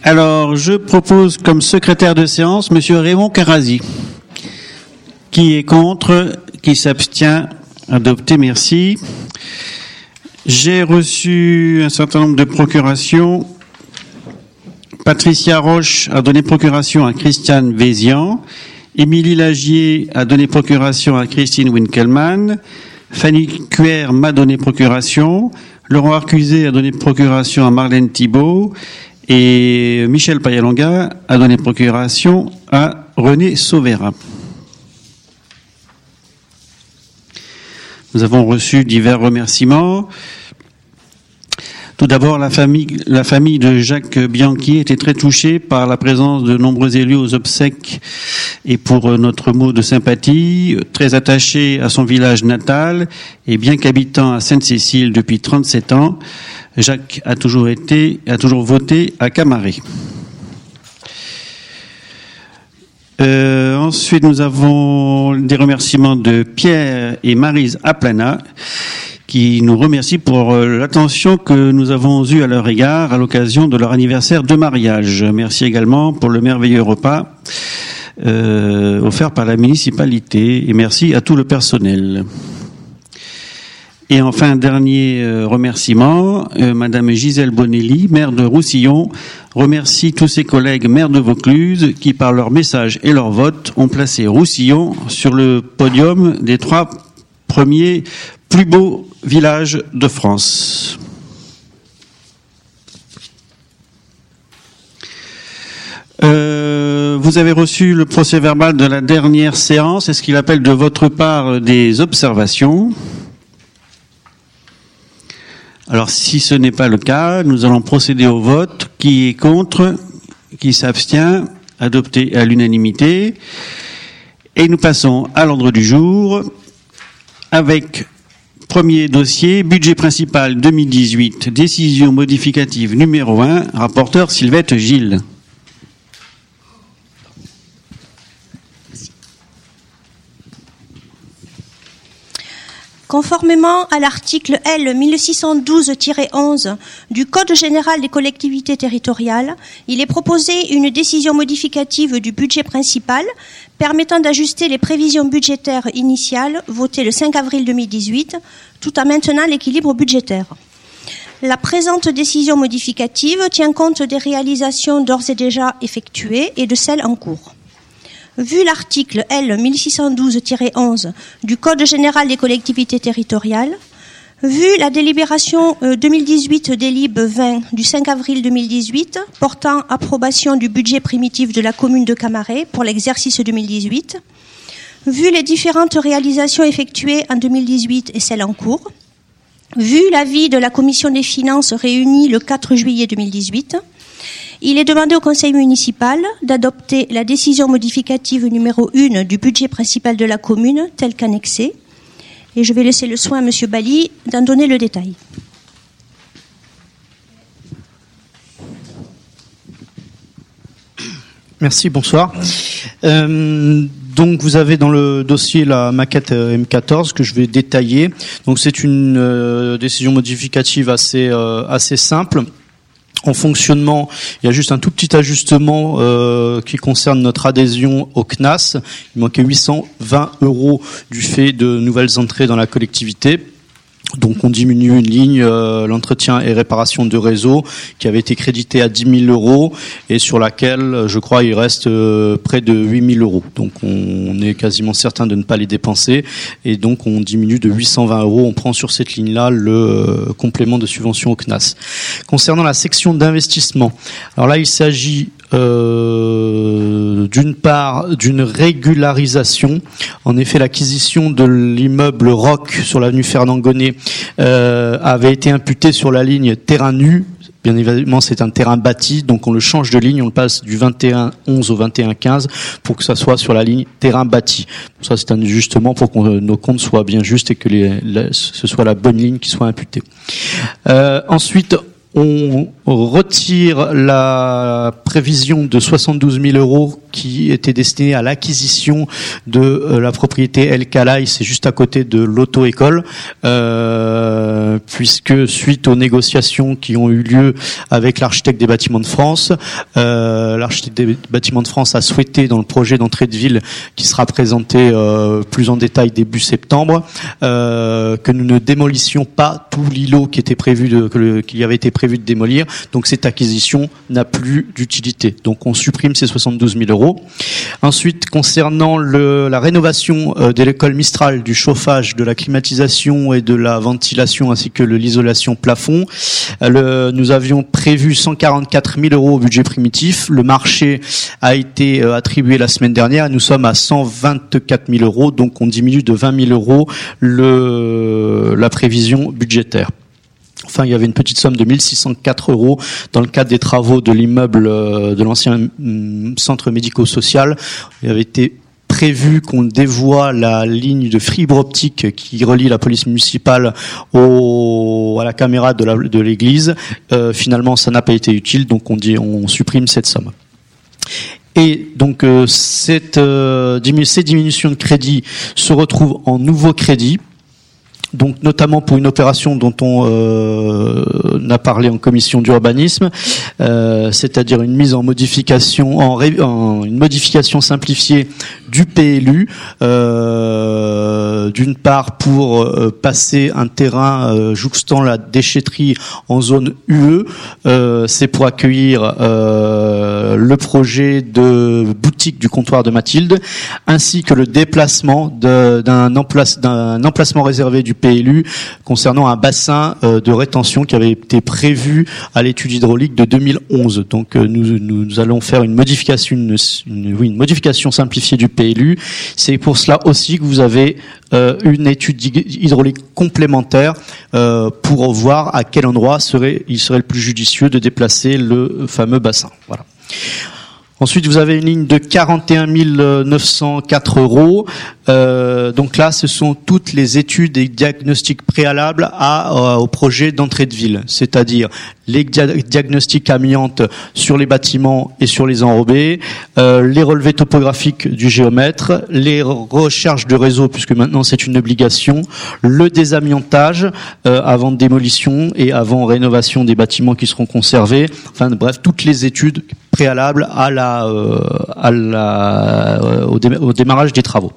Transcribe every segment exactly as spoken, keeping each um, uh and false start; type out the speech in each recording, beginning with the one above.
Alors, je propose comme secrétaire de séance Monsieur Raymond Carazi. Qui est contre? Qui s'abstient? Adopté, merci. J'ai reçu un certain nombre de procurations. Patricia Roche a donné procuration à Christiane Vézian. Émilie Lagier a donné procuration à Christine Winkelmann. Fanny Cuer m'a donné procuration. Laurent Arcuzet a donné procuration à Marlène Thibault. Et Michel Payalonga a donné procuration à René Sauvera. Nous avons reçu divers remerciements. Tout d'abord, la famille, la famille de Jacques Bianchi était très touchée par la présence de nombreux élus aux obsèques et pour notre mot de sympathie, très attaché à son village natal et bien qu'habitant à Sainte-Cécile depuis trente-sept ans, Jacques a toujours été, a toujours voté à Camaret. Euh, ensuite, nous avons des remerciements de Pierre et Maryse Aplana, qui nous remercient pour l'attention que nous avons eue à leur égard à l'occasion de leur anniversaire de mariage. Merci également pour le merveilleux repas euh, offert par la municipalité et merci à tout le personnel. Et enfin, dernier euh, remerciement, euh, Madame Gisèle Bonelli, maire de Roussillon, remercie tous ses collègues maires de Vaucluse qui, par leur message et leur vote, ont placé Roussillon sur le podium des trois premiers plus beaux villages de France. Euh, vous avez reçu le procès-verbal de la dernière séance. Est-ce qu'il appelle de votre part des observations ? Alors, si ce n'est pas le cas, nous allons procéder au vote. Qui est contre? Qui s'abstient? Adopté à l'unanimité. Et nous passons à l'ordre du jour avec premier dossier, budget principal deux mille dix-huit, décision modificative numéro un, rapporteur Sylvette Gilles. Conformément à l'article L mille six cent douze tiret onze du Code général des collectivités territoriales, il est proposé une décision modificative du budget principal permettant d'ajuster les prévisions budgétaires initiales votées le cinq avril deux mille dix-huit, tout en maintenant l'équilibre budgétaire. La présente décision modificative tient compte des réalisations d'ores et déjà effectuées et de celles en cours. Vu l'article L mille six cent douze tiret onze du Code général des collectivités territoriales, vu la délibération deux mille dix-huit délib vingt du cinq avril deux mille dix-huit portant approbation du budget primitif de la commune de Camaret pour l'exercice deux mille dix-huit, vu les différentes réalisations effectuées en deux mille dix-huit et celles en cours, vu l'avis de la commission des finances réunie le quatre juillet deux mille dix-huit, il est demandé au conseil municipal d'adopter la décision modificative numéro un du budget principal de la commune, telle qu'annexée. Et je vais laisser le soin à M. Bali d'en donner le détail. Merci, bonsoir. Euh, donc vous avez dans le dossier la maquette M quatorze que je vais détailler. Donc c'est une euh, décision modificative assez, euh, assez simple. En fonctionnement, il y a juste un tout petit ajustement euh, qui concerne notre adhésion au C N A S. Il manquait huit cent vingt euros du fait de nouvelles entrées dans la collectivité. Donc on diminue une ligne, euh, l'entretien et réparation de réseau, qui avait été crédité à dix mille euros et sur laquelle, je crois, il reste euh, près de huit mille euros. Donc on est quasiment certain de ne pas les dépenser et donc on diminue de huit cent vingt euros. On prend sur cette ligne-là le euh, complément de subvention au C N A S. Concernant la section d'investissement, alors là il s'agit Euh, d'une part d'une régularisation. En effet, l'acquisition de l'immeuble Roc sur l'avenue Fernand Gonnet euh, avait été imputée sur la ligne terrain nu. Bien évidemment, c'est un terrain bâti, donc on le change de ligne, on le passe du vingt et un onze au vingt et un quinze pour que ça soit sur la ligne terrain bâti. Ça, c'est un ajustement pour que nos comptes soient bien justes et que les, la, ce soit la bonne ligne qui soit imputée. Euh, ensuite, on retire la prévision de soixante-douze mille euros qui était destinée à l'acquisition de euh, la propriété El Khalai, c'est juste à côté de l'auto-école, euh, puisque suite aux négociations qui ont eu lieu avec l'architecte des bâtiments de France, euh, l'architecte des bâtiments de France a souhaité, dans le projet d'entrée de ville qui sera présenté euh, plus en détail début septembre, euh, que nous ne démolissions pas tout l'îlot qui était prévu de, que le, qui avait été prévu de démolir. Donc cette acquisition n'a plus d'utilité. Donc on supprime ces soixante-douze mille euros. Ensuite, concernant le, la rénovation euh, de l'école Mistral, du chauffage, de la climatisation et de la ventilation ainsi que de l'isolation plafond, euh, le, nous avions prévu cent quarante-quatre mille euros au budget primitif. Le marché a été euh, attribué la semaine dernière et nous sommes à cent vingt-quatre mille euros. Donc on diminue de vingt mille euros le, la prévision budgétaire. Enfin, il y avait une petite somme de mille six cent quatre euros dans le cadre des travaux de l'immeuble de l'ancien centre médico-social. Il avait été prévu qu'on dévoie la ligne de fibre optique qui relie la police municipale au, à la caméra de, la, de l'église. Euh, finalement, ça n'a pas été utile, donc on dit, on supprime cette somme. Et donc euh, cette, euh, diminu- ces diminutions de crédit se retrouvent en nouveaux crédits. Donc notamment pour une opération dont on euh, a parlé en commission d'urbanisme, euh, c'est-à-dire une mise en modification, en, ré, en une modification simplifiée du P L U, euh, d'une part pour euh, passer un terrain euh, jouxtant la déchetterie en zone U E, euh, c'est pour accueillir euh, le projet de boutique du comptoir de Mathilde, ainsi que le déplacement de, d'un, emplace, d'un emplacement réservé du P L U concernant un bassin euh, de rétention qui avait été prévu à l'étude hydraulique de deux mille onze. Donc euh, nous, nous allons faire une modification, une, une, oui, une modification simplifiée du P L U. C'est pour cela aussi que vous avez euh, une étude hydraulique complémentaire euh, pour voir à quel endroit serait, il serait le plus judicieux de déplacer le fameux bassin. Voilà. Ensuite, vous avez une ligne de quarante et un mille neuf cent quatre euros. Euh, donc là, ce sont toutes les études et diagnostics préalables à, euh, au projet d'entrée de ville, c'est-à-dire les dia- diagnostics amiantes sur les bâtiments et sur les enrobés, euh, les relevés topographiques du géomètre, les recherches de réseau, puisque maintenant c'est une obligation, le désamiantage euh, avant démolition et avant rénovation des bâtiments qui seront conservés. Enfin, bref, toutes les études préalables à la, euh, à la, euh, au, dé- au démarrage des travaux.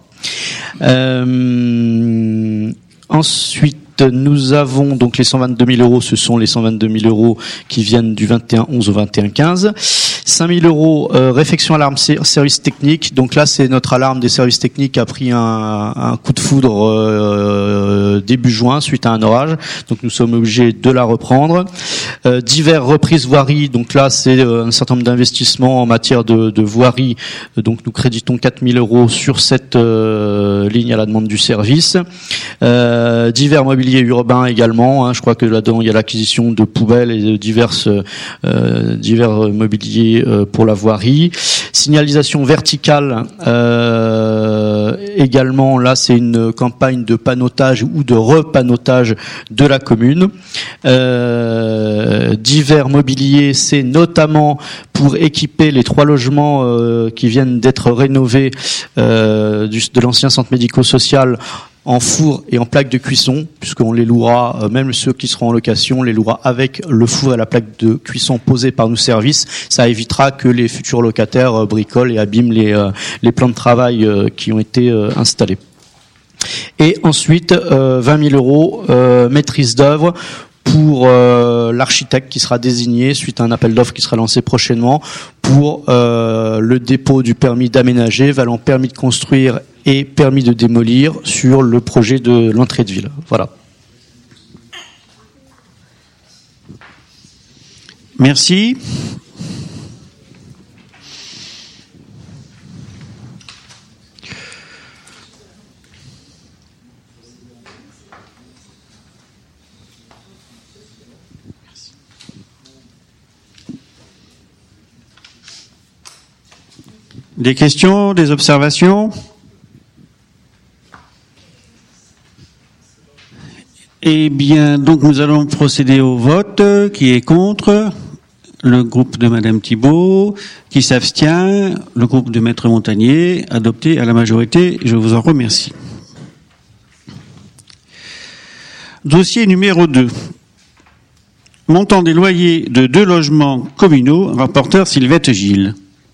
Euh, ensuite, nous avons donc les cent vingt-deux mille euros, ce sont les cent vingt-deux mille euros qui viennent du vingt et un onze au vingt et un quinze. cinq mille euros, euh, réfection alarme service technique. Donc là, c'est notre alarme des services techniques a pris un, un coup de foudre euh, début juin suite à un orage. Donc nous sommes obligés de la reprendre. Euh, divers reprises voirie. Donc là, c'est euh, un certain nombre d'investissements en matière de, de voirie. Donc nous créditons quatre mille euros sur cette euh, ligne à la demande du service. Euh, divers mobiliers urbain également, hein, je crois que là-dedans il y a l'acquisition de poubelles et de diverses, euh, divers mobiliers euh, pour la voirie. Signalisation verticale euh, également, là c'est une campagne de panotage ou de repanotage de la commune. Euh, divers mobiliers, c'est notamment pour équiper les trois logements euh, qui viennent d'être rénovés euh, du, de l'ancien centre médico-social en four et en plaque de cuisson, puisqu'on les louera, euh, même ceux qui seront en location, on les louera avec le four et la plaque de cuisson posée par nos services. Ça évitera que les futurs locataires euh, bricolent et abîment les, euh, les plans de travail euh, qui ont été euh, installés. Et ensuite, euh, vingt mille euros, euh, maîtrise d'œuvre, pour euh, l'architecte qui sera désigné suite à un appel d'offres qui sera lancé prochainement pour euh, le dépôt du permis d'aménager valant permis de construire et permis de démolir sur le projet de l'entrée de ville. Voilà. Merci. Des questions, des observations? Eh bien, donc nous allons procéder au vote. Qui est contre? Le groupe de Madame Thibault. Qui s'abstient? Le groupe de Maître Montagnier. Adopté à la majorité. Je vous en remercie. Dossier numéro deux. Montant des loyers de deux logements communaux. Rapporteur Sylvette Gilles.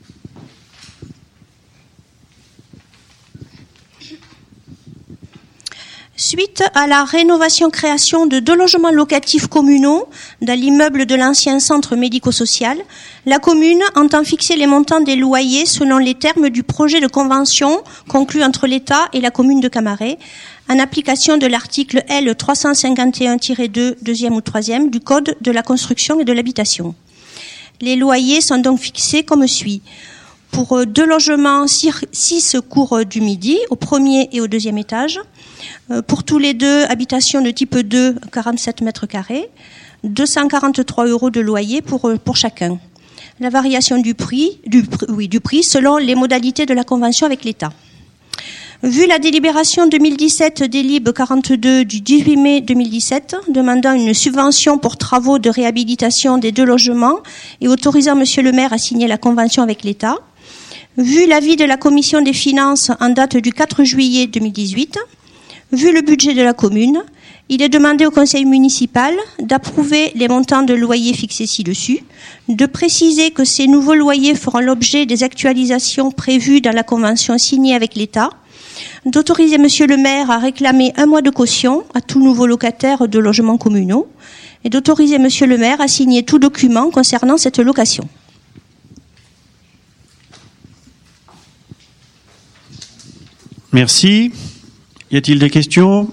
Suite à la rénovation-création de deux logements locatifs communaux dans l'immeuble de l'ancien centre médico-social, la commune entend fixer les montants des loyers selon les termes du projet de convention conclu entre l'État et la commune de Camaret, en application de l'article L trois cent cinquante et un tiret deux, deuxième ou troisième du Code de la construction et de l'habitation. Les loyers sont donc fixés comme suit. Pour deux logements, six cours du Midi, au premier et au deuxième étage. Pour tous les deux, habitations de type deux, quarante-sept mètres carrés, deux cent quarante-trois euros de loyer pour, pour chacun. La variation du prix, du, oui, du prix selon les modalités de la convention avec l'État. Vu la délibération deux mille dix-sept délib quarante-deux du dix-huit mai deux mille dix-sept, demandant une subvention pour travaux de réhabilitation des deux logements et autorisant Monsieur le maire à signer la convention avec l'État. Vu l'avis de la commission des finances en date du quatre juillet deux mille dix-huit, vu le budget de la commune, il est demandé au conseil municipal d'approuver les montants de loyers fixés ci-dessus, de préciser que ces nouveaux loyers feront l'objet des actualisations prévues dans la convention signée avec l'État, d'autoriser Monsieur le maire à réclamer un mois de caution à tout nouveau locataire de logements communaux et d'autoriser Monsieur le maire à signer tout document concernant cette location. Merci. Y a-t-il des questions?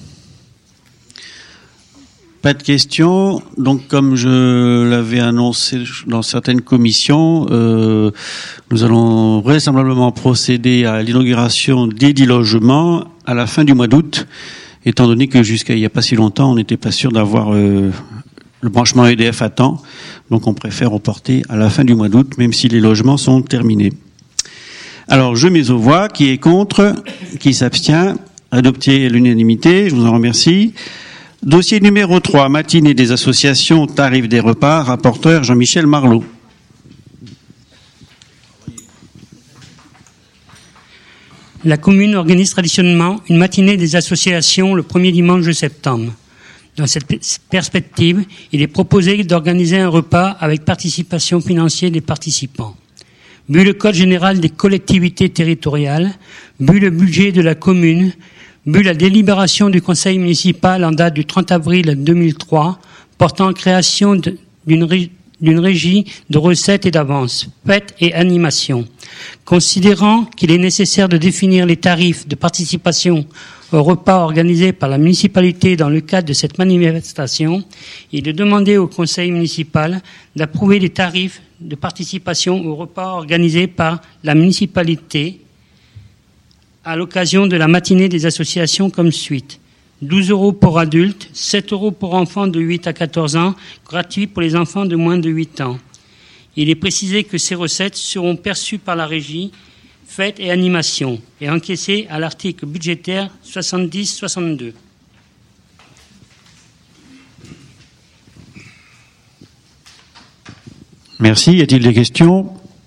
Pas de questions. Donc, comme je l'avais annoncé dans certaines commissions, euh, nous allons vraisemblablement procéder à l'inauguration des dix logements à la fin du mois d'août, étant donné que jusqu'à il n'y a pas si longtemps, on n'était pas sûr d'avoir euh, le branchement E D F à temps. Donc, on préfère reporter à la fin du mois d'août, même si les logements sont terminés. Alors, je mets aux voix. Qui est contre? Qui s'abstient? Adopté à l'unanimité, je vous en remercie. Dossier numéro trois, matinée des associations, tarifs des repas, rapporteur Jean-Michel Marlot. La commune organise traditionnellement une matinée des associations le premier dimanche de septembre. Dans cette perspective, il est proposé d'organiser un repas avec participation financière des participants. Vu le Code général des collectivités territoriales, vu le budget de la commune, vu la délibération du conseil municipal en date du trente avril deux mille trois, portant création d'une ré, d'une régie de recettes et d'avances, fêtes et animations. Considérant qu'il est nécessaire de définir les tarifs de participation au repas organisé par la municipalité dans le cadre de cette manifestation, il est demandé au conseil municipal d'approuver les tarifs de participation au repas organisé par la municipalité à l'occasion de la matinée des associations comme suite. douze euros pour adultes, sept euros pour enfants de huit à quatorze ans, gratuit pour les enfants de moins de huit ans. Il est précisé que ces recettes seront perçues par la régie, fêtes et animations, et encaissées à l'article budgétaire soixante-dix soixante-deux. Merci. Y a-t-il des questions?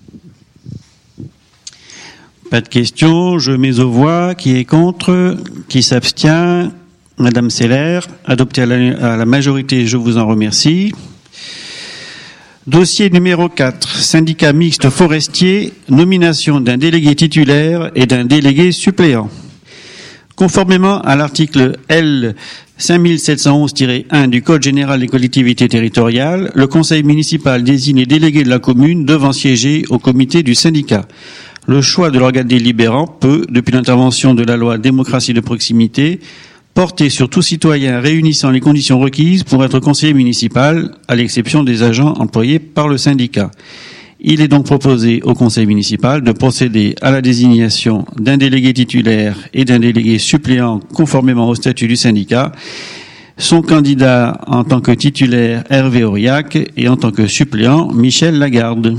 Pas de questions. Je mets aux voix. Qui est contre? Qui s'abstient? Madame Seller. Adopté à la, à la majorité, je vous en remercie. Dossier numéro quatre. Syndicat mixte forestier. Nomination d'un délégué titulaire et d'un délégué suppléant. Conformément à l'article L cinq mille sept cent onze tiret un du Code général des collectivités territoriales, le conseil municipal désigne les délégués de la commune devant siéger au comité du syndicat. Le choix de l'organe délibérant peut, depuis l'intervention de la loi démocratie de proximité, porter sur tout citoyen réunissant les conditions requises pour être conseiller municipal, à l'exception des agents employés par le syndicat. Il est donc proposé au conseil municipal de procéder à la désignation d'un délégué titulaire et d'un délégué suppléant conformément au statut du syndicat. Son candidat en tant que titulaire, Hervé Aurillac, et en tant que suppléant, Michel Lagarde.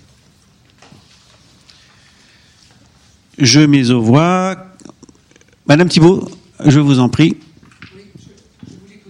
Je mets aux voix. Madame Thibault, je vous en prie. Oui, je, je voulais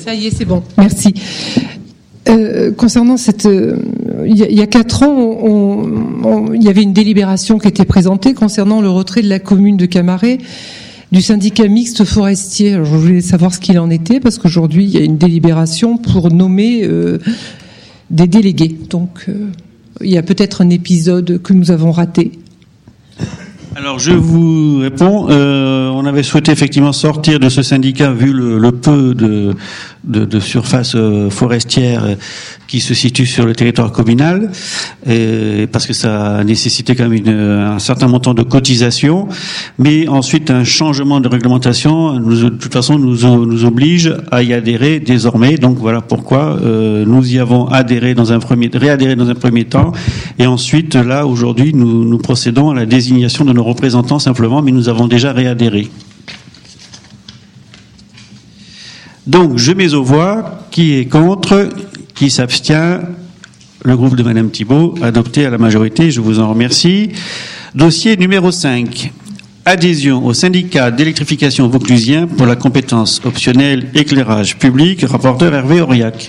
Ça y est, c'est bon. Merci. Euh, concernant cette, euh, il, y a, il y a quatre ans, on, on, il y avait une délibération qui était présentée concernant le retrait de la commune de Camaret du syndicat mixte forestier. Alors, je voulais savoir ce qu'il en était parce qu'aujourd'hui, il y a une délibération pour nommer euh, des délégués. Donc, euh, il y a peut-être un épisode que nous avons raté. Alors je vous réponds. Euh, on avait souhaité effectivement sortir de ce syndicat vu le, le peu de, de, de surface euh, forestière euh, qui se situe sur le territoire communal, et, parce que ça nécessitait quand même une, un certain montant de cotisation. Mais ensuite, un changement de réglementation, nous, de toute façon, nous, nous oblige à y adhérer désormais. Donc voilà pourquoi euh, nous y avons adhéré dans un premier, réadhéré dans un premier temps, et ensuite là aujourd'hui, nous, nous procédons à la désignation de nos représentants simplement, mais nous avons déjà réadhéré. Donc, je mets aux voix. Qui est contre? Qui s'abstient? Le groupe de Madame Thibault, adopté à la majorité. Je vous en remercie. Dossier numéro cinq. Adhésion au syndicat d'électrification vauclusien pour la compétence optionnelle éclairage public. Rapporteur Hervé Auriac.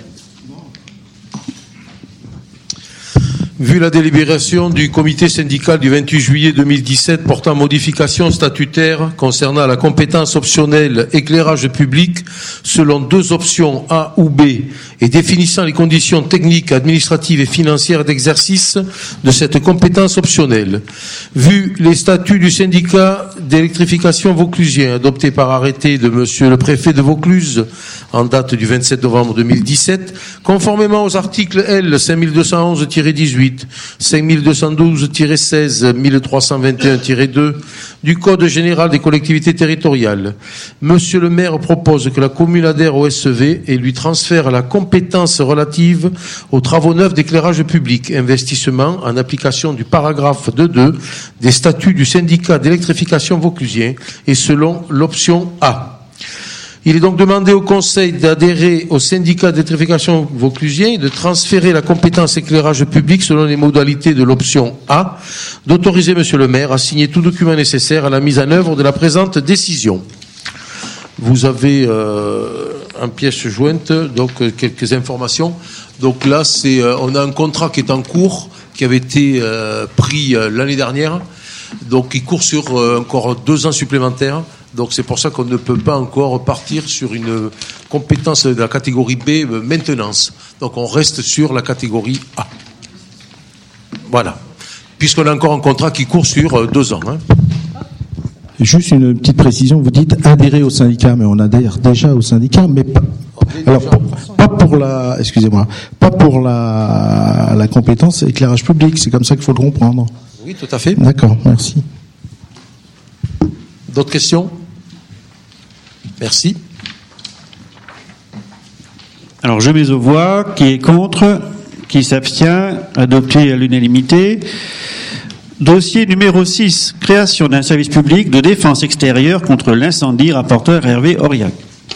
Vu la délibération du comité syndical du vingt-huit juillet deux mille dix-sept portant modification statutaire concernant la compétence optionnelle éclairage public selon deux options A ou B et définissant les conditions techniques, administratives et financières d'exercice de cette compétence optionnelle. Vu les statuts du syndicat d'électrification vauclusien adoptés par arrêté de monsieur le préfet de Vaucluse en date du vingt-sept novembre deux mille dix-sept, conformément aux articles L cinq deux un un dix-huit, cinq deux un deux seize, mille trois cent vingt et un deux du Code général des collectivités territoriales. Monsieur le maire propose que la commune adhère au S E V et lui transfère la compétence relative aux travaux neufs d'éclairage public, investissement en application du paragraphe deux deux des statuts du syndicat d'électrification vauclusien et selon l'option A. Il est donc demandé au Conseil d'adhérer au syndicat d'électrification vauclusien et de transférer la compétence éclairage public selon les modalités de l'option A, d'autoriser Monsieur le maire à signer tout document nécessaire à la mise en œuvre de la présente décision. Vous avez euh, en pièce jointe donc quelques informations. Donc là, c'est euh, on a un contrat qui est en cours, qui avait été euh, pris euh, l'année dernière, donc il court sur euh, encore deux ans supplémentaires. Donc c'est pour ça qu'on ne peut pas encore partir sur une compétence de la catégorie B, maintenance. Donc on reste sur la catégorie A. Voilà. Puisqu'on a encore un contrat qui court sur deux ans. Hein. Juste une petite précision, vous dites adhérer au syndicat, mais on adhère déjà au syndicat, mais pas, alors, pas pour la, excusez-moi, pas pour la, la compétence éclairage public, c'est comme ça qu'il faut le comprendre. Oui, tout à fait. D'accord, merci. D'autres questions ? Merci. Alors, je mets aux voix. Qui est contre? Qui s'abstient? Adopté à l'unanimité. Dossier numéro six. Création d'un service public de défense extérieure contre l'incendie. Rapporteur Hervé Auriac.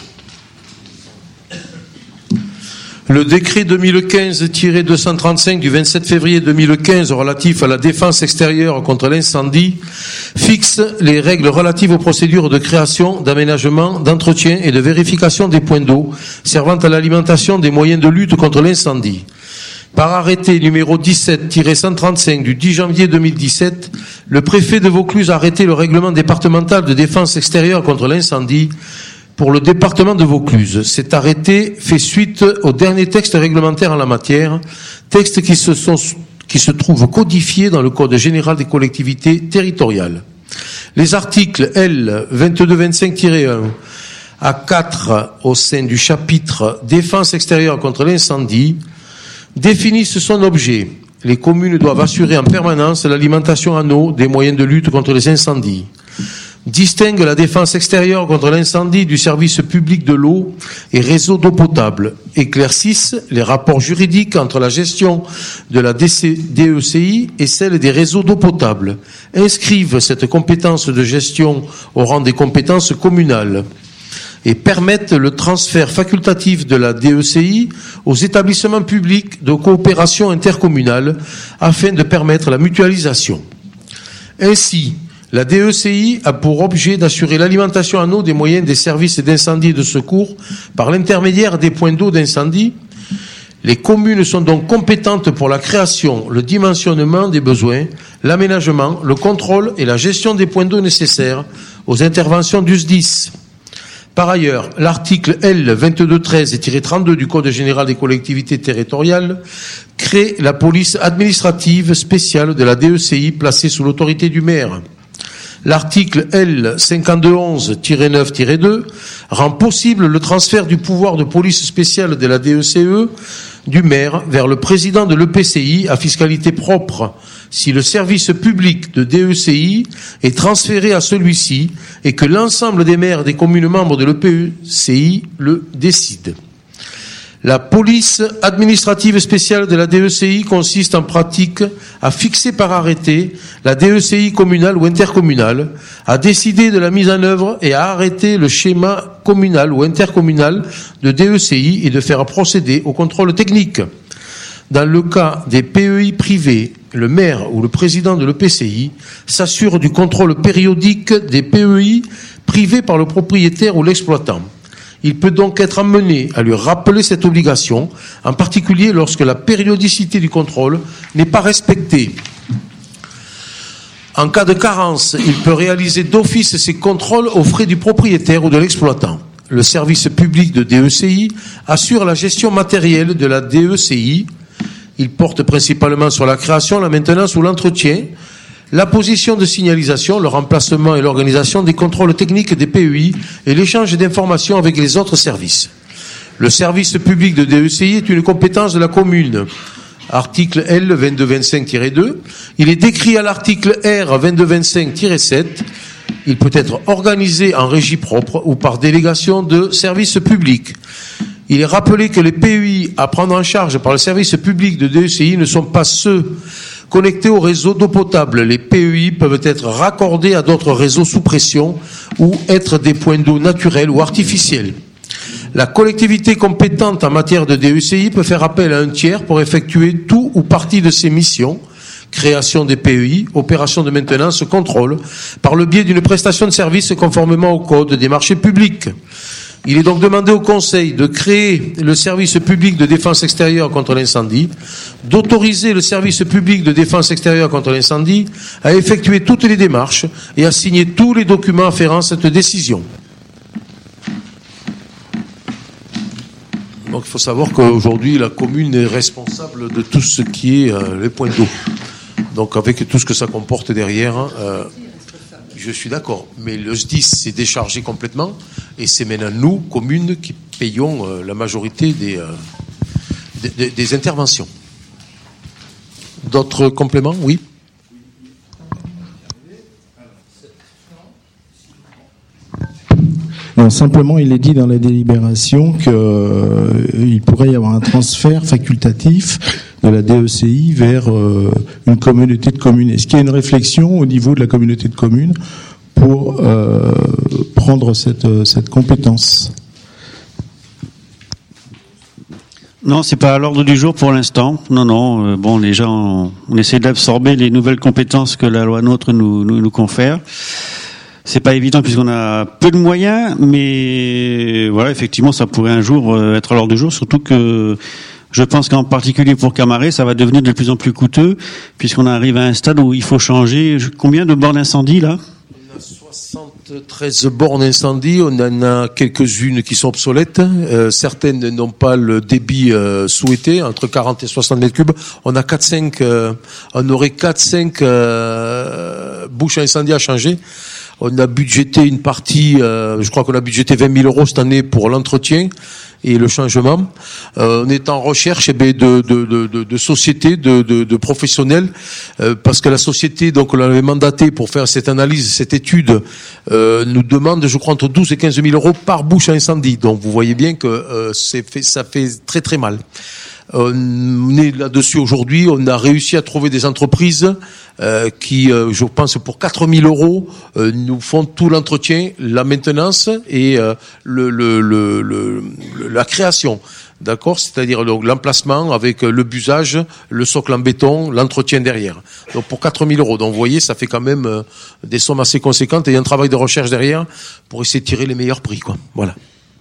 Le décret deux mille quinze deux cent trente-cinq du vingt-sept février deux mille quinze relatif à la défense extérieure contre l'incendie fixe les règles relatives aux procédures de création, d'aménagement, d'entretien et de vérification des points d'eau servant à l'alimentation des moyens de lutte contre l'incendie. Par arrêté numéro dix-sept cent trente-cinq du dix janvier deux mille dix-sept, le préfet de Vaucluse a arrêté le règlement départemental de défense extérieure contre l'incendie pour le département de Vaucluse. Cet arrêté fait suite au dernier texte réglementaire en la matière, textes qui se sont, qui se trouvent codifiés dans le Code général des collectivités territoriales. Les articles L vingt-deux vingt-cinq un à quatre au sein du chapitre défense extérieure contre l'incendie définissent son objet. Les communes doivent assurer en permanence l'alimentation en eau des moyens de lutte contre les incendies. Distingue la défense extérieure contre l'incendie du service public de l'eau et réseau d'eau potable, éclaircissent les rapports juridiques entre la gestion de la D E C I et celle des réseaux d'eau potable, inscrivent cette compétence de gestion au rang des compétences communales et permettent le transfert facultatif de la D E C I aux établissements publics de coopération intercommunale afin de permettre la mutualisation. Ainsi, La D E C I a pour objet d'assurer l'alimentation en eau des moyens des services d'incendie et de secours par l'intermédiaire des points d'eau d'incendie. Les communes sont donc compétentes pour la création, le dimensionnement des besoins, l'aménagement, le contrôle et la gestion des points d'eau nécessaires aux interventions du S D I S. Par ailleurs, l'article L vingt-deux treize trente-deux du Code général des collectivités territoriales crée la police administrative spéciale de la D E C I placée sous l'autorité du maire. L'article L cinquante-deux onze neuf deux rend possible le transfert du pouvoir de police spéciale de la D E C E du maire vers le président de l'E P C I à fiscalité propre si le service public de D E C I est transféré à celui-ci et que l'ensemble des maires des communes membres de l'E P C I le décident. La police administrative spéciale de la D E C I consiste en pratique à fixer par arrêté la D E C I communale ou intercommunale, à décider de la mise en œuvre et à arrêter le schéma communal ou intercommunal de D E C I et de faire procéder au contrôle technique. Dans le cas des P E I privés, le maire ou le président de l'E P C I s'assure du contrôle périodique des P E I privés par le propriétaire ou l'exploitant. Il peut donc être amené à lui rappeler cette obligation, en particulier lorsque la périodicité du contrôle n'est pas respectée. En cas de carence, il peut réaliser d'office ces contrôles aux frais du propriétaire ou de l'exploitant. Le service public de D E C I assure la gestion matérielle de la D E C I. Il porte principalement sur la création, la maintenance ou l'entretien, la position de signalisation, le remplacement et l'organisation des contrôles techniques des P E I et l'échange d'informations avec les autres services. Le service public de D E C I est une compétence de la commune. Article L vingt-deux vingt-cinq deux. Il est décrit à l'article R vingt-deux vingt-cinq sept. Il peut être organisé en régie propre ou par délégation de service public. Il est rappelé que les P E I à prendre en charge par le service public de D E C I ne sont pas ceux connectés au réseau d'eau potable. Les P E I peuvent être raccordés à d'autres réseaux sous pression ou être des points d'eau naturels ou artificiels. La collectivité compétente en matière de D E C I peut faire appel à un tiers pour effectuer tout ou partie de ses missions, création des P E I, opération de maintenance, contrôle, par le biais d'une prestation de service conformément au Code des marchés publics. Il est donc demandé au Conseil de créer le service public de défense extérieure contre l'incendie, d'autoriser le service public de défense extérieure contre l'incendie à effectuer toutes les démarches et à signer tous les documents afférents à cette décision. Donc il faut savoir qu'aujourd'hui la commune est responsable de tout ce qui est euh, les points d'eau. Donc avec tout ce que ça comporte derrière, euh, je suis d'accord. Mais le S D I S s'est déchargé complètement et c'est maintenant nous, communes, qui payons euh, la majorité des, euh, des, des, des interventions. D'autres compléments? Oui. Non, simplement, il est dit dans la délibération qu'il euh, pourrait y avoir un transfert facultatif de la D E C I vers euh, une communauté de communes. Est-ce qu'il y a une réflexion au niveau de la communauté de communes pour euh, prendre cette, cette compétence? Non, c'est pas à l'ordre du jour pour l'instant. Non, non. Euh, bon, les gens, on essaie d'absorber les nouvelles compétences que la loi NOTRe nous, nous, nous confère. C'est pas évident puisqu'on a peu de moyens, mais voilà, effectivement, ça pourrait un jour être à l'ordre du jour, surtout que je pense qu'en particulier pour Camaret, ça va devenir de plus en plus coûteux, puisqu'on arrive à un stade où il faut changer. Combien de bornes incendie, là? On a soixante-treize bornes incendie, on en a quelques-unes qui sont obsolètes, euh, certaines n'ont pas le débit euh, souhaité, entre quarante et soixante mètres cubes. On a quatre cinq, euh, on aurait quatre cinq euh, bouches à incendie à changer. On a budgété une partie, euh, je crois qu'on a budgété vingt mille euros cette année pour l'entretien et le changement. Euh, on est en recherche eh bien, de, de, de, de, de sociétés, de, de, de professionnels, euh, parce que la société, donc on l'avait mandaté pour faire cette analyse, cette étude, euh, nous demande, je crois, entre douze et quinze mille euros par bouche à incendie. Donc vous voyez bien que euh, c'est fait, ça fait très très mal. On est là-dessus aujourd'hui, on a réussi à trouver des entreprises euh, qui, euh, je pense, pour quatre mille euros, euh, nous font tout l'entretien, la maintenance et euh, le, le, le, le, la création d'accord, c'est-à-dire donc l'emplacement avec le busage, le socle en béton, l'entretien derrière. Donc pour quatre mille euros. Donc vous voyez, ça fait quand même euh, des sommes assez conséquentes et il y a un travail de recherche derrière pour essayer de tirer les meilleurs prix, quoi. Voilà.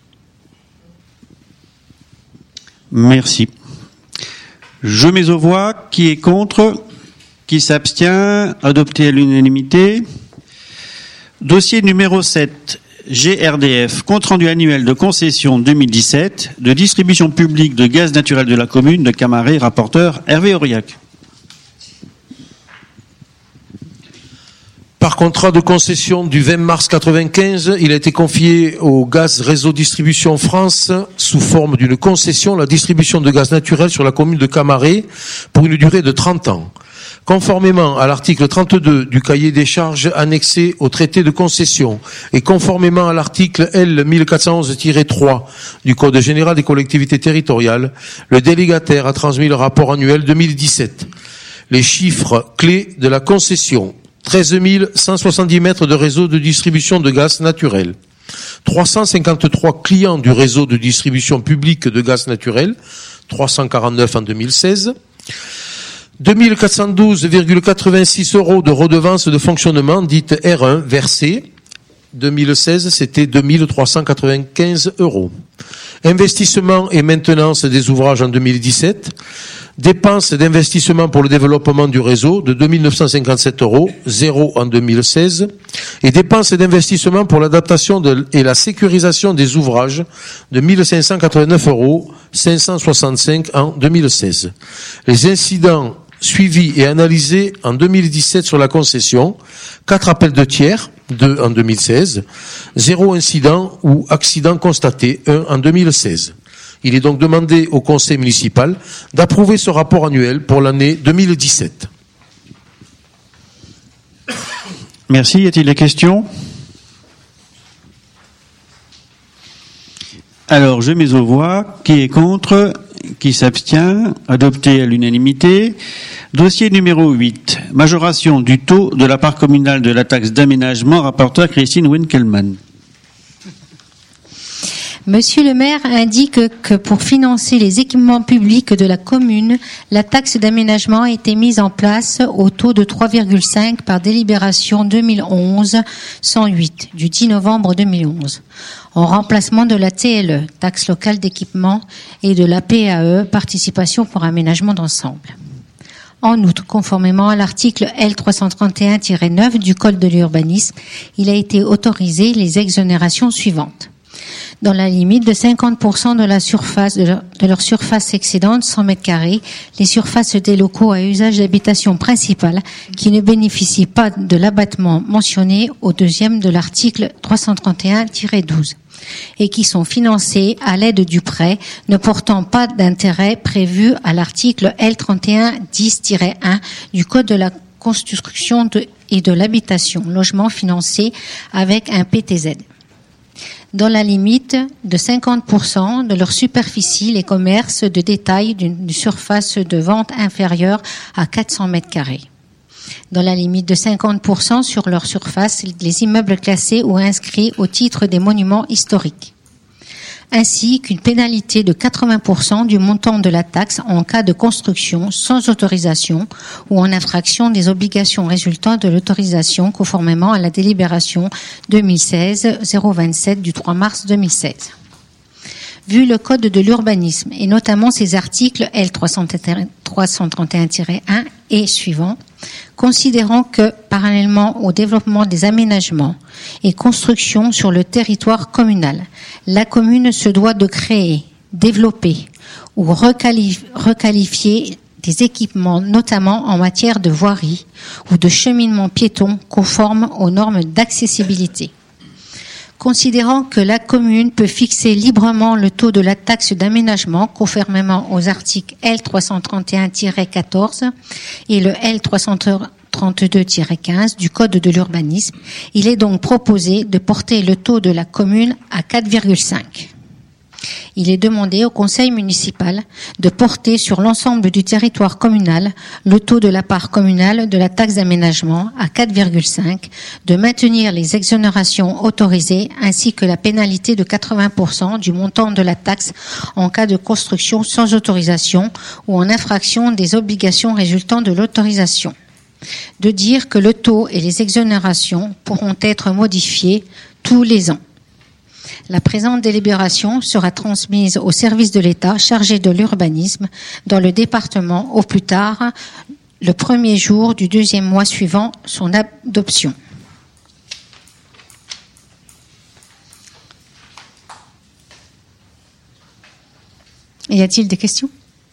Merci. Je mets aux voix. Qui est contre? Qui s'abstient? Adopté à l'unanimité. Dossier numéro sept. G R D F, compte rendu annuel de concession deux mille dix-sept, de distribution publique de gaz naturel de la commune de Camaret, rapporteur Hervé Aurillac. Par contrat de concession du vingt mars quatre-vingt-quinze, il a été confié au Gaz Réseau Distribution France, sous forme d'une concession, la distribution de gaz naturel sur la commune de Camaret pour une durée de trente ans. Conformément à l'article trente-deux du cahier des charges annexé au traité de concession et conformément à l'article L mille quatre cent onze tiret trois du Code général des collectivités territoriales, le délégataire a transmis le rapport annuel deux mille dix-sept. Les chiffres clés de la concession: treize mille cent soixante-dix mètres de réseau de distribution de gaz naturel, trois cent cinquante-trois clients du réseau de distribution publique de gaz naturel, trois cent quarante-neuf en deux mille seize, deux mille quatre cent douze virgule quatre-vingt-six euros de redevance de fonctionnement dite R un versée. deux mille seize, c'était deux mille trois cent quatre-vingt-quinze euros. Investissement et maintenance des ouvrages en deux mille dix-sept. Dépenses d'investissement pour le développement du réseau de deux mille neuf cent cinquante-sept euros, zéro en deux mille seize. Et dépenses d'investissement pour l'adaptation de, et la sécurisation des ouvrages de mille cinq cent quatre-vingt-neuf euros, cinq cent soixante-cinq en deux mille seize. Les incidents suivis et analysés en deux mille dix-sept sur la concession: quatre appels de tiers, deux en deux mille seize, zéro incident ou accident constaté, un en deux mille seize. Il est donc demandé au conseil municipal d'approuver ce rapport annuel pour l'année deux mille dix-sept. Merci. Y a-t-il des questions? Alors, je mets aux voix. Qui est contre? Qui s'abstient? Adopté à l'unanimité. Dossier numéro huit. Majoration du taux de la part communale de la taxe d'aménagement. Rapporteur Christine Winkelmann. Monsieur le maire indique que pour financer les équipements publics de la commune, la taxe d'aménagement a été mise en place au taux de trois virgule cinq par délibération deux mille onze cent huit du dix novembre deux mille onze, en remplacement de la T L E, taxe locale d'équipement, et de la P A E, participation pour aménagement d'ensemble. En outre, conformément à l'article L trois cent trente et un tiret neuf du Code de l'urbanisme, il a été autorisé les exonérations suivantes. Dans la limite de cinquante pour cent de la surface de leur, de leur surface excédente cent mètres carrés, les surfaces des locaux à usage d'habitation principale qui ne bénéficient pas de l'abattement mentionné au deuxième de l'article trois cent trente et un tiret douze et qui sont financés à l'aide du prêt ne portant pas d'intérêt prévu à l'article L trente et un dix tiret un du Code de la construction de, et de l'habitation, logement financé avec un P T Z. Dans la limite de cinquante pour cent de leur superficie, les commerces de détail d'une surface de vente inférieure à quatre cents mètres carrés. Dans la limite de cinquante pour cent sur leur surface, les immeubles classés ou inscrits au titre des monuments historiques. Ainsi qu'une pénalité de quatre-vingts pour cent du montant de la taxe en cas de construction sans autorisation ou en infraction des obligations résultant de l'autorisation conformément à la délibération deux mille seize zéro vingt-sept du trois mars deux mille seize. Vu le Code de l'urbanisme et notamment ses articles L trois cent trente et un tiret un et suivants, considérant que, parallèlement au développement des aménagements et constructions sur le territoire communal, la commune se doit de créer, développer ou requalif- requalifier des équipements, notamment en matière de voirie ou de cheminement piéton conformes aux normes d'accessibilité. Considérant que la commune peut fixer librement le taux de la taxe d'aménagement conformément aux articles L trois cent trente et un tiret quatorze et le L trois cent trente-deux tiret quinze du Code de l'urbanisme, il est donc proposé de porter le taux de la commune à quatre virgule cinq. Il est demandé au conseil municipal de porter sur l'ensemble du territoire communal le taux de la part communale de la taxe d'aménagement à quatre virgule cinq, de maintenir les exonérations autorisées ainsi que la pénalité de quatre-vingts pour cent du montant de la taxe en cas de construction sans autorisation ou en infraction des obligations résultant de l'autorisation. De dire que le taux et les exonérations pourront être modifiés tous les ans. La présente délibération sera transmise au service de l'État chargé de l'urbanisme dans le département au plus tard le premier jour du deuxième mois suivant son adoption. Y a-t-il des questions ?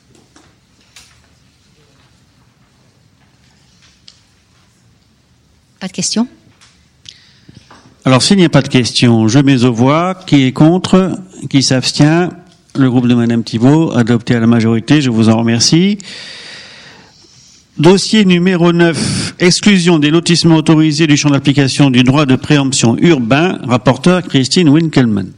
Pas de questions ? Alors, s'il n'y a pas de questions, je mets aux voix. Qui est contre? Qui s'abstient? Le groupe de Madame Thibault, adopté à la majorité. Je vous en remercie. Dossier numéro neuf. Exclusion des lotissements autorisés du champ d'application du droit de préemption urbain. Rapporteur Christine Winkelmann.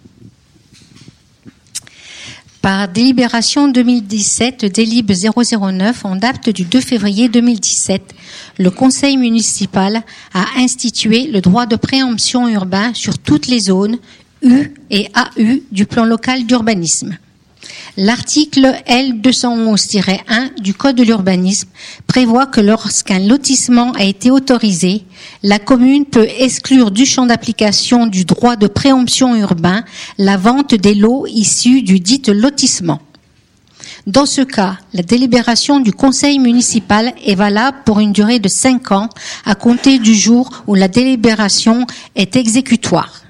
Par délibération deux mille dix-sept, délib zéro zéro neuf, en date du deux février deux mille dix-sept, le conseil municipal a institué le droit de préemption urbain sur toutes les zones U et A U du plan local d'urbanisme. L'article L deux cent onze tiret un du Code de l'urbanisme prévoit que lorsqu'un lotissement a été autorisé, la commune peut exclure du champ d'application du droit de préemption urbain la vente des lots issus du dit lotissement. Dans ce cas, la délibération du conseil municipal est valable pour une durée de cinq ans à compter du jour où la délibération est exécutoire.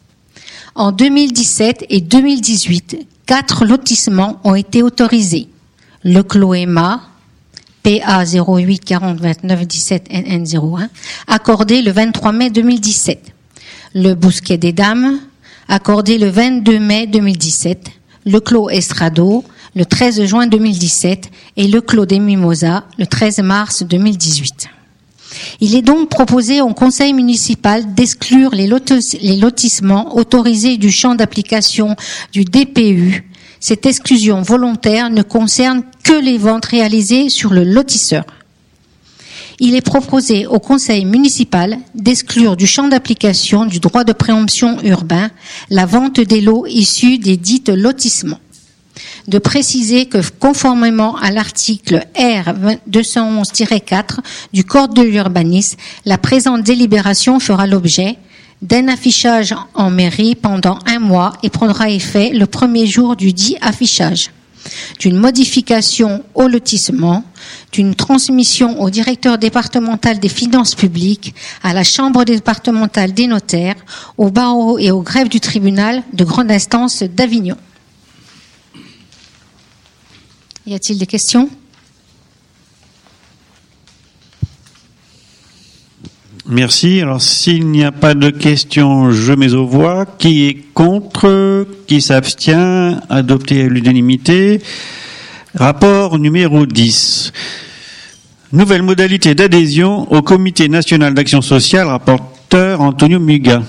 En deux mille dix-sept et deux mille dix-huit, quatre lotissements ont été autorisés. Le Clos Emma, P A zéro huit quarante vingt-neuf dix-sept N N zéro un, accordé le vingt-trois mai deux mille dix-sept. Le Bousquet des Dames, accordé le vingt-deux mai deux mille dix-sept. Le Clos Estrado, le treize juin deux mille dix-sept. Et le Clos des Mimosas, le treize mars deux mille dix-huit. Il est donc proposé au conseil municipal d'exclure les, lotis- les lotissements autorisés du champ d'application du D P U. Cette exclusion volontaire ne concerne que les ventes réalisées sur le lotisseur. Il est proposé au conseil municipal d'exclure du champ d'application du droit de préemption urbain la vente des lots issus des dits lotissements. De préciser que, conformément à l'article R deux cent onze tiret quatre du Code de l'urbanisme, la présente délibération fera l'objet d'un affichage en mairie pendant un mois et prendra effet le premier jour du dit affichage, d'une modification au lotissement, d'une transmission au directeur départemental des finances publiques, à la chambre départementale des notaires, au barreau et au greffe du tribunal de grande instance d'Avignon. Y a-t-il des questions ? Merci. Alors, s'il n'y a pas de questions, je mets aux voix. Qui est contre? Qui s'abstient? Adopté à l'unanimité. Rapport numéro dix. Nouvelle modalité d'adhésion au Comité national d'action sociale. Rapporteur Antonio Muga.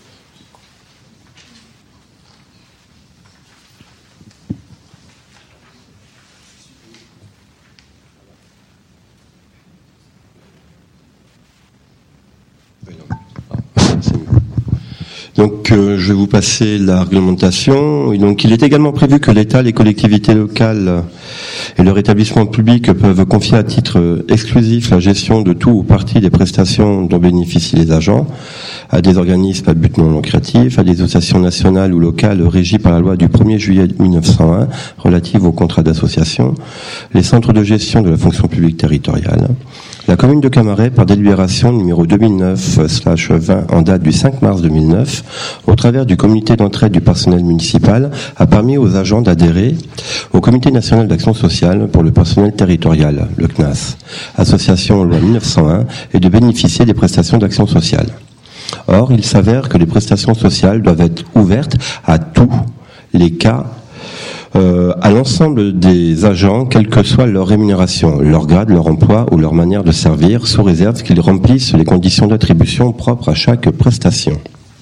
Donc, euh, je vais vous passer la réglementation. Et donc, il est également prévu que l'État, les collectivités locales et leurs établissements publics peuvent confier à titre exclusif la gestion de tout ou partie des prestations dont bénéficient les agents à des organismes à but non lucratif, à des associations nationales ou locales régies par la loi du premier juillet mille neuf cent un relative aux contrats d'association, les centres de gestion de la fonction publique territoriale. La commune de Camaret, par délibération numéro deux mille neuf vingt en date du cinq mars deux mille neuf, au travers du comité d'entraide du personnel municipal, a permis aux agents d'adhérer au Comité national d'action sociale pour le personnel territorial, le C N A S, association loi mille neuf cent un, et de bénéficier des prestations d'action sociale. Or, il s'avère que les prestations sociales doivent être ouvertes à tous les cas, euh, à l'ensemble des agents, quelle que soit leur rémunération, leur grade, leur emploi ou leur manière de servir, sous réserve qu'ils remplissent les conditions d'attribution propres à chaque prestation.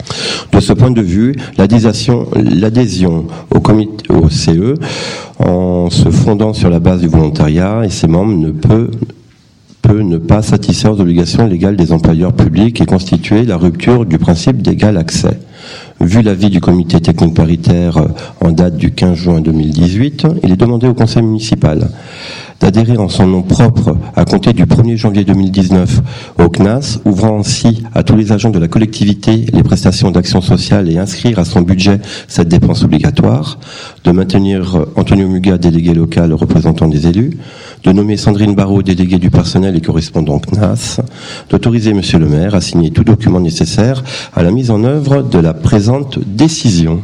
De ce point de vue, l'adhésion, l'adhésion au, comité, au C E, en se fondant sur la base du volontariat et ses membres, ne peut, peut ne pas satisfaire aux obligations légales des employeurs publics et constituer la rupture du principe d'égal accès. Vu l'avis du comité technique paritaire en date du quinze juin deux mille dix-huit, il est demandé au conseil municipal d'adhérer en son nom propre à compter du premier janvier deux mille dix-neuf au C N A S, ouvrant ainsi à tous les agents de la collectivité les prestations d'action sociale et inscrire à son budget cette dépense obligatoire, de maintenir Antonio Muga, délégué local représentant des élus, de nommer Sandrine Barraud, déléguée du personnel et correspondant C N A S, d'autoriser Monsieur le maire à signer tout document nécessaire à la mise en œuvre de la présente décision.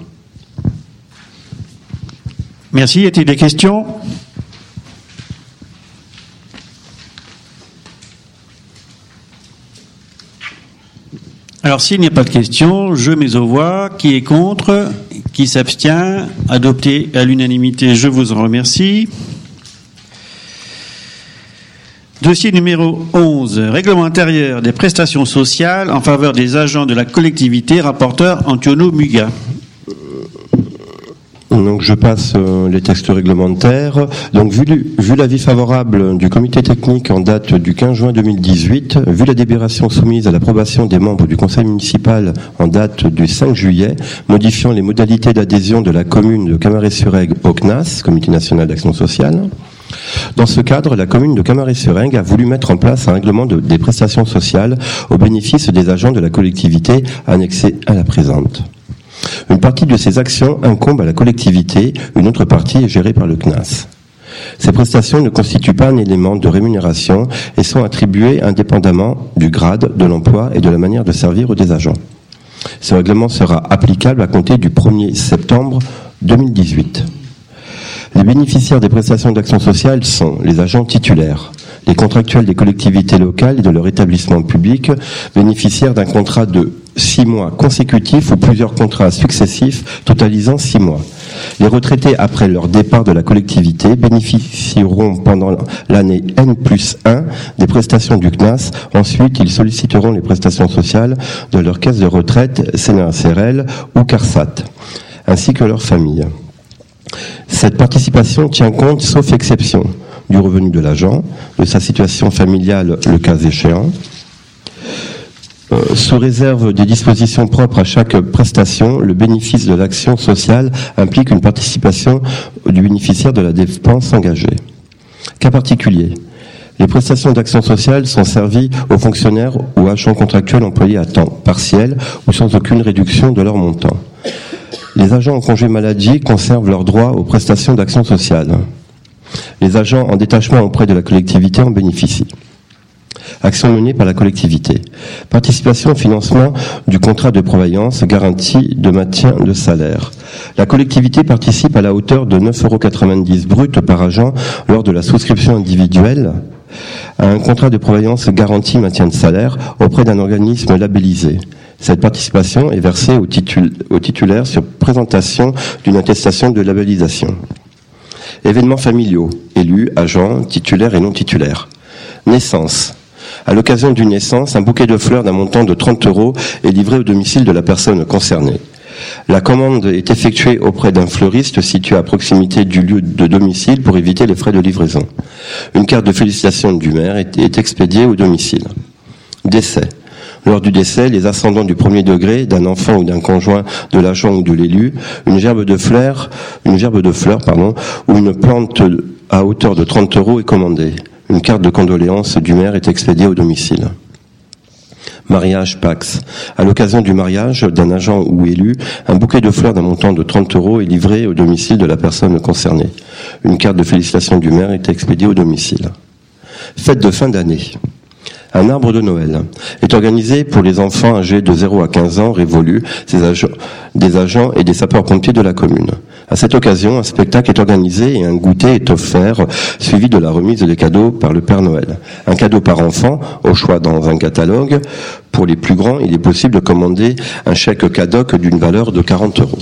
Merci. Y a-t-il des questions ? Alors, s'il n'y a pas de questions, je mets aux voix. Qui est contre ? Qui s'abstient ? Adopté à l'unanimité, je vous en remercie. Dossier numéro onze, règlement intérieur des prestations sociales en faveur des agents de la collectivité, rapporteur Antonio Muga. Donc je passe euh, les textes réglementaires. Donc vu, vu l'avis favorable du comité technique en date du quinze juin deux mille dix-huit, vu la délibération soumise à l'approbation des membres du conseil municipal en date du cinq juillet, modifiant les modalités d'adhésion de la commune de Camaret-sur-Aigle au C N A S, Comité national d'action sociale. Dans ce cadre, la commune de Camaret-sur-Aigle a voulu mettre en place un règlement de, des prestations sociales au bénéfice des agents de la collectivité annexés à la présente. Une partie de ces actions incombe à la collectivité, une autre partie est gérée par le C N A S. Ces prestations ne constituent pas un élément de rémunération et sont attribuées indépendamment du grade, de l'emploi et de la manière de servir des agents. Ce règlement sera applicable à compter du premier septembre deux mille dix-huit. Les bénéficiaires des prestations d'action sociale sont les agents titulaires, les contractuels des collectivités locales et de leur établissement public bénéficiaires d'un contrat de six mois consécutifs ou plusieurs contrats successifs totalisant six mois. Les retraités après leur départ de la collectivité bénéficieront pendant l'année N plus un des prestations du C N A S. Ensuite, ils solliciteront les prestations sociales de leur caisse de retraite C N R S R L ou CARSAT, ainsi que leurs familles. Cette participation tient compte, sauf exception, du revenu de l'agent, de sa situation familiale le cas échéant. Euh, sous réserve des dispositions propres à chaque prestation, le bénéfice de l'action sociale implique une participation du bénéficiaire de la dépense engagée. Cas particulier. Les prestations d'action sociale sont servies aux fonctionnaires ou agents contractuels employés à temps partiel ou sans aucune réduction de leur montant. Les agents en congé maladie conservent leurs droits aux prestations d'action sociale. Les agents en détachement auprès de la collectivité en bénéficient. Action menée par la collectivité. Participation au financement du contrat de prévoyance, garantie de maintien de salaire. La collectivité participe à la hauteur de neuf euros quatre-vingt-dix brut par agent lors de la souscription individuelle à un contrat de prévoyance garantie maintien de salaire auprès d'un organisme labellisé. Cette participation est versée au, titul- au titulaire sur présentation d'une attestation de labellisation. Événements familiaux, élus, agents, titulaires et non titulaires. Naissance. À l'occasion d'une naissance, un bouquet de fleurs d'un montant de trente euros est livré au domicile de la personne concernée. La commande est effectuée auprès d'un fleuriste situé à proximité du lieu de domicile pour éviter les frais de livraison. Une carte de félicitations du maire est, est expédiée au domicile. Décès. Lors du décès, les ascendants du premier degré d'un enfant ou d'un conjoint de l'agent ou de l'élu, une gerbe de fleurs, une gerbe de fleurs, pardon, ou une plante à hauteur de trente euros est commandée. Une carte de condoléances du maire est expédiée au domicile. Mariage Pax. À l'occasion du mariage d'un agent ou élu, un bouquet de fleurs d'un montant de trente euros est livré au domicile de la personne concernée. Une carte de félicitations du maire est expédiée au domicile. Fête de fin d'année. Un arbre de Noël est organisé pour les enfants âgés de zéro à quinze ans révolus, ces agents, des agents et des sapeurs-pompiers de la commune. À cette occasion, un spectacle est organisé et un goûter est offert, suivi de la remise des cadeaux par le Père Noël. Un cadeau par enfant, au choix dans un catalogue. Pour les plus grands, il est possible de commander un chèque cadoc d'une valeur de quarante euros.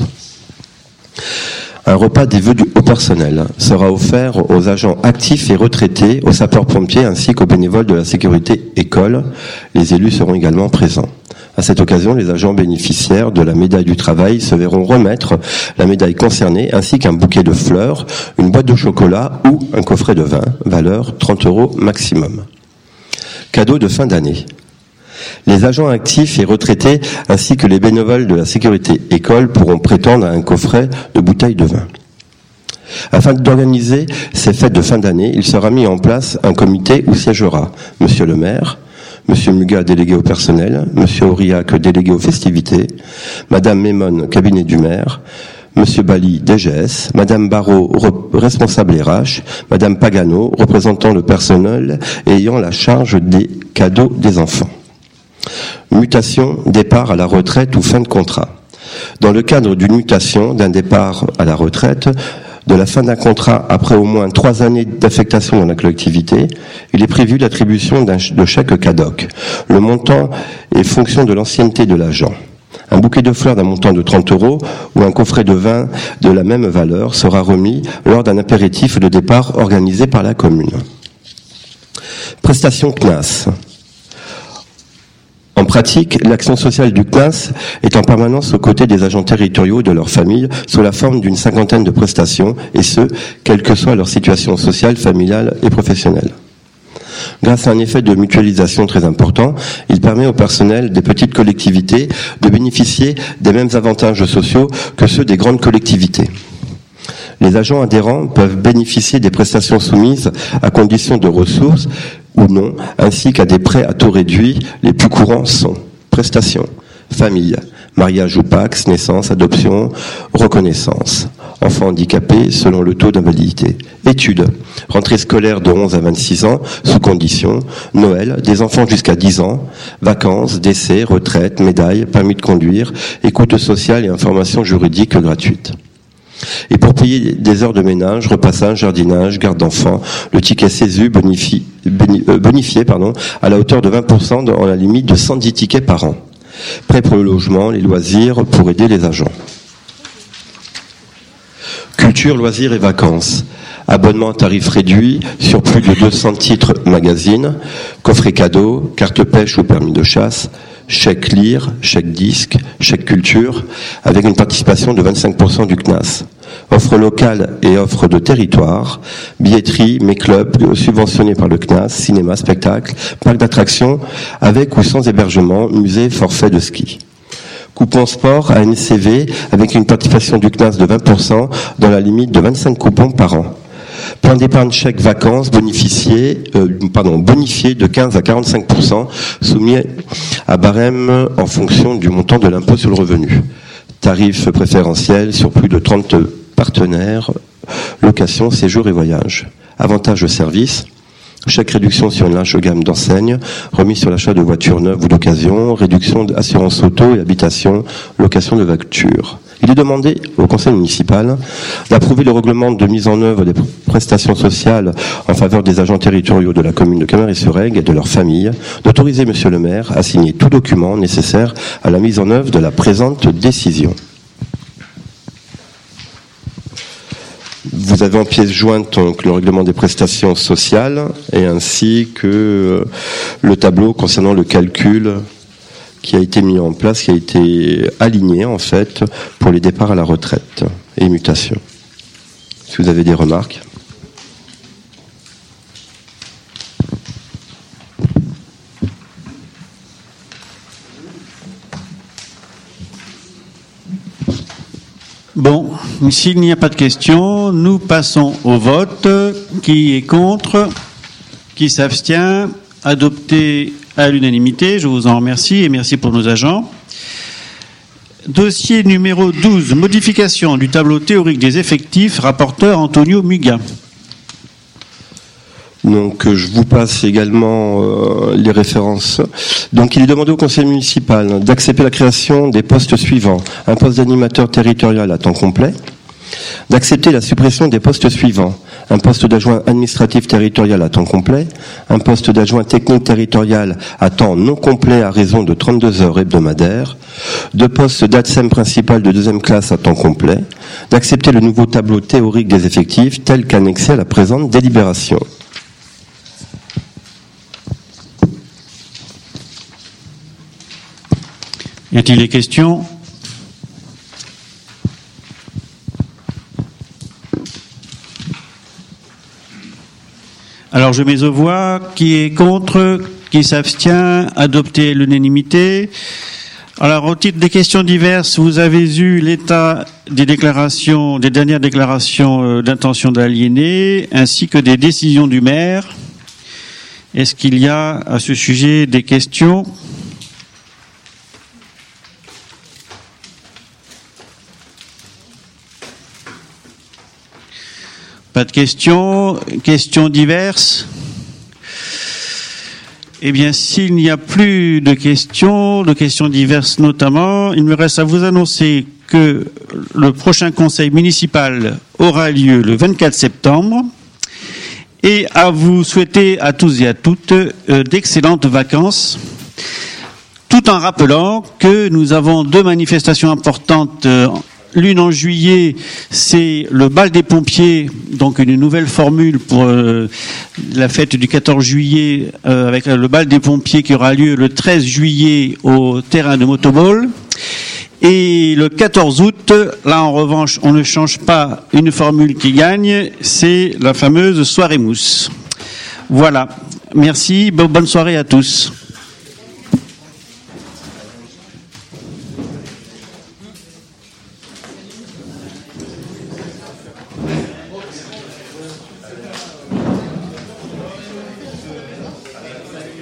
Un repas des vœux au personnel sera offert aux agents actifs et retraités, aux sapeurs-pompiers ainsi qu'aux bénévoles de la sécurité école. Les élus seront également présents. À cette occasion, les agents bénéficiaires de la médaille du travail se verront remettre la médaille concernée ainsi qu'un bouquet de fleurs, une boîte de chocolat ou un coffret de vin, valeur trente euros maximum. Cadeau de fin d'année. Les agents actifs et retraités ainsi que les bénévoles de la sécurité école pourront prétendre à un coffret de bouteilles de vin. Afin d'organiser ces fêtes de fin d'année, il sera mis en place un comité où siégera Monsieur le maire, Monsieur Muga, délégué au personnel, Monsieur Aurillac, délégué aux festivités, Madame Mémone, cabinet du maire, Monsieur Bali, D G S, Madame Barrault, responsable R H, Madame Pagano, représentant le personnel et ayant la charge des cadeaux des enfants. Mutation, départ à la retraite ou fin de contrat. Dans le cadre d'une mutation, d'un départ à la retraite, de la fin d'un contrat après au moins trois années d'affectation dans la collectivité, il est prévu l'attribution d'un, de chèque cadoc. Le montant est fonction de l'ancienneté de l'agent. Un bouquet de fleurs d'un montant de trente euros ou un coffret de vin de la même valeur sera remis lors d'un apéritif de départ organisé par la commune. Prestation C N A S. En pratique, l'action sociale du C N A S est en permanence aux côtés des agents territoriaux et de leurs familles sous la forme d'une cinquantaine de prestations, et ce, quelle que soit leur situation sociale, familiale et professionnelle. Grâce à un effet de mutualisation très important, il permet au personnel des petites collectivités de bénéficier des mêmes avantages sociaux que ceux des grandes collectivités. Les agents adhérents peuvent bénéficier des prestations soumises à condition de ressources ou non, ainsi qu'à des prêts à taux réduit. Les plus courants sont prestations, famille, mariage ou Pacs, naissance, adoption, reconnaissance, enfants handicapés selon le taux d'invalidité, études, rentrée scolaire de onze à vingt-six ans, sous condition, Noël, des enfants jusqu'à dix ans, vacances, décès, retraite, médaille, permis de conduire, écoute sociale et information juridique gratuite. Et pour payer des heures de ménage, repassage, jardinage, garde d'enfants, le ticket CESU bonifie, bonifié, bonifié pardon, à la hauteur de vingt pour cent dans la limite de cent dix tickets par an. Prêt pour le logement, les loisirs, pour aider les agents. Culture, loisirs et vacances. Abonnement à tarif réduit sur plus de deux cents titres magazines, coffret cadeau, carte pêche ou permis de chasse, chèque lire, chèque disque, chèque culture, avec une participation de vingt-cinq pour cent du C N A S. Offre locale et offre de territoire, billetterie, mes clubs subventionnés par le C N A S, cinéma, spectacle, parc d'attractions, avec ou sans hébergement, musée, forfait de ski. Coupon sport à N C V avec une participation du C N A S de vingt pour cent dans la limite de vingt-cinq coupons par an. Plan d'épargne chèque vacances bonifié, euh, pardon, bonifié de quinze à quarante-cinq pour cent, soumis à barème en fonction du montant de l'impôt sur le revenu. Tarif préférentiel sur plus de trente partenaires, location, séjour et voyage. Avantage de service. Chèque réduction sur une large gamme d'enseignes, remise sur l'achat de voitures neuves ou d'occasion, réduction d'assurance auto et habitation, location de voitures. Il est demandé au conseil municipal d'approuver le règlement de mise en œuvre des prestations sociales en faveur des agents territoriaux de la commune de Camaret-sur-Aigle et de leurs familles, d'autoriser monsieur le maire à signer tout document nécessaire à la mise en œuvre de la présente décision. Vous avez en pièce jointe donc le règlement des prestations sociales et ainsi que le tableau concernant le calcul qui a été mis en place, qui a été aligné en fait pour les départs à la retraite et mutations. Si vous avez des remarques. Bon, s'il n'y a pas de questions, nous passons au vote. Qui est contre? Qui s'abstient? Adopté à l'unanimité. Je vous en remercie et merci pour nos agents. Dossier numéro douze, modification du tableau théorique des effectifs, rapporteur Antonio Muga. Donc je vous passe également euh, les références. Donc il est demandé au conseil municipal d'accepter la création des postes suivants. Un poste d'animateur territorial à temps complet, d'accepter la suppression des postes suivants. Un poste d'adjoint administratif territorial à temps complet, un poste d'adjoint technique territorial à temps non complet à raison de trente-deux heures hebdomadaires, deux postes d'A D S E M principal de deuxième classe à temps complet, d'accepter le nouveau tableau théorique des effectifs tel qu'annexé à la présente délibération. Y a-t-il des questions? Alors je mets aux voix. Qui est contre? Qui s'abstient? Adopté à l'unanimité. Alors au titre des questions diverses, vous avez eu l'état des déclarations, des dernières déclarations d'intention d'aliéner, ainsi que des décisions du maire. Est-ce qu'il y a à ce sujet des questions? Pas de questions. Questions diverses? Eh bien, s'il n'y a plus de questions, de questions diverses notamment, il me reste à vous annoncer que le prochain conseil municipal aura lieu le vingt-quatre septembre et à vous souhaiter à tous et à toutes euh, d'excellentes vacances, tout en rappelant que nous avons deux manifestations importantes. Euh, L'une en juillet, c'est le bal des pompiers, donc une nouvelle formule pour euh, la fête du quatorze juillet, euh, avec le bal des pompiers qui aura lieu le treize juillet au terrain de motoball. Et le quatorze août, là en revanche, on ne change pas une formule qui gagne, c'est la fameuse soirée mousse. Voilà. Merci, bonne soirée à tous.